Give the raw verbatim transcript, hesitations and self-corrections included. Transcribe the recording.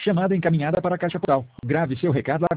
Chamada encaminhada para a caixa postal. Grave seu recado